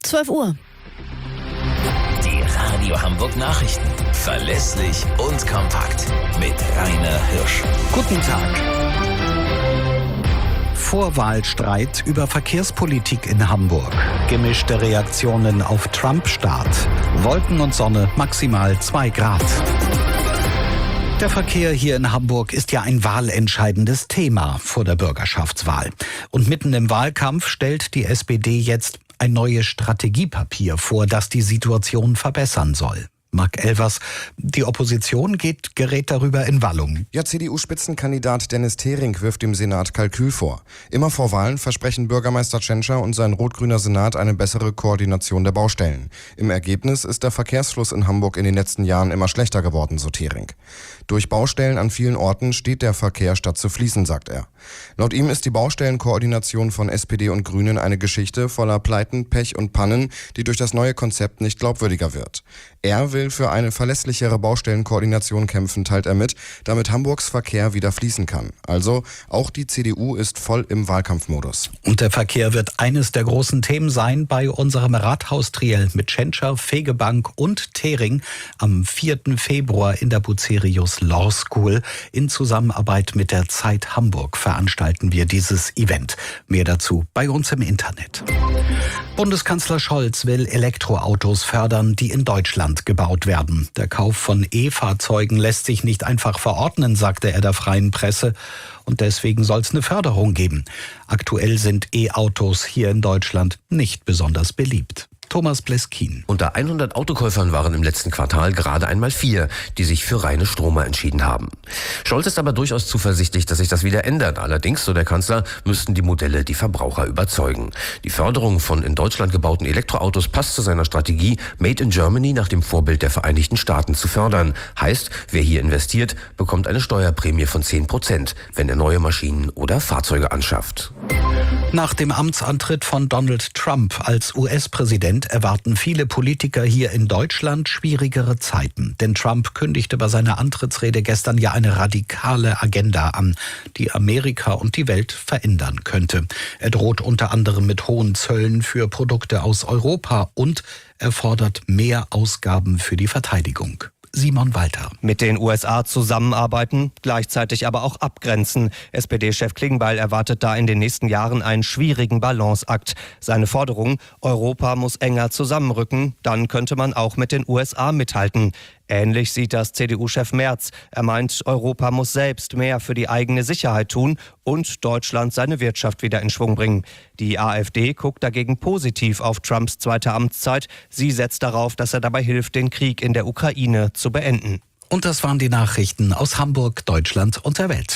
12 Uhr. Die Radio Hamburg Nachrichten. Verlässlich und kompakt. Mit Rainer Hirsch. Guten Tag. Vorwahlstreit über Verkehrspolitik in Hamburg. Gemischte Reaktionen auf Trump-Start. Wolken und Sonne maximal 2 Grad. Der Verkehr hier in Hamburg ist ja ein wahlentscheidendes Thema vor der Bürgerschaftswahl. Und mitten im Wahlkampf stellt die SPD jetzt ein neues Strategiepapier vor, das die Situation verbessern soll. Marc Elvers, die Opposition gerät darüber in Wallung. Ja, CDU-Spitzenkandidat Dennis Thering wirft dem Senat Kalkül vor. Immer vor Wahlen versprechen Bürgermeister Tschentscher und sein rot-grüner Senat eine bessere Koordination der Baustellen. Im Ergebnis ist der Verkehrsfluss in Hamburg in den letzten Jahren immer schlechter geworden, so Thering. Durch Baustellen an vielen Orten steht der Verkehr statt zu fließen, sagt er. Laut ihm ist die Baustellenkoordination von SPD und Grünen eine Geschichte voller Pleiten, Pech und Pannen, die durch das neue Konzept nicht glaubwürdiger wird. Er will für eine verlässlichere Baustellenkoordination kämpfen, teilt er mit, damit Hamburgs Verkehr wieder fließen kann. Also auch die CDU ist voll im Wahlkampfmodus. Und der Verkehr wird eines der großen Themen sein bei unserem Rathaustriell mit Tschentscher, Fegebank und Thering am 4. Februar in der Bucerius Law School. In Zusammenarbeit mit der Zeit Hamburg veranstalten wir dieses Event. Mehr dazu bei uns im Internet. Bundeskanzler Scholz will Elektroautos fördern, die in Deutschland gebaut werden. Der Kauf von E-Fahrzeugen lässt sich nicht einfach verordnen, sagte er der Freien Presse. Und deswegen soll es eine Förderung geben. Aktuell sind E-Autos hier in Deutschland nicht besonders beliebt. Thomas Bleskin. Unter 100 Autokäufern waren im letzten Quartal gerade einmal 4, die sich für reine Stromer entschieden haben. Scholz ist aber durchaus zuversichtlich, dass sich das wieder ändert. Allerdings, so der Kanzler, müssten die Modelle die Verbraucher überzeugen. Die Förderung von in Deutschland gebauten Elektroautos passt zu seiner Strategie, Made in Germany nach dem Vorbild der Vereinigten Staaten zu fördern. Heißt, wer hier investiert, bekommt eine Steuerprämie von 10%, wenn er neue Maschinen oder Fahrzeuge anschafft. Nach dem Amtsantritt von Donald Trump als US-Präsident erwarten viele Politiker hier in Deutschland schwierigere Zeiten. Denn Trump kündigte bei seiner Antrittsrede gestern ja eine radikale Agenda an, die Amerika und die Welt verändern könnte. Er droht unter anderem mit hohen Zöllen für Produkte aus Europa und er fordert mehr Ausgaben für die Verteidigung. Simon Walter. Mit den USA zusammenarbeiten, gleichzeitig aber auch abgrenzen. SPD-Chef Klingbeil erwartet da in den nächsten Jahren einen schwierigen Balanceakt. Seine Forderung, Europa muss enger zusammenrücken, dann könnte man auch mit den USA mithalten. Ähnlich sieht das CDU-Chef Merz. Er meint, Europa muss selbst mehr für die eigene Sicherheit tun und Deutschland seine Wirtschaft wieder in Schwung bringen. Die AfD guckt dagegen positiv auf Trumps zweite Amtszeit. Sie setzt darauf, dass er dabei hilft, den Krieg in der Ukraine zu beenden. Und das waren die Nachrichten aus Hamburg, Deutschland und der Welt.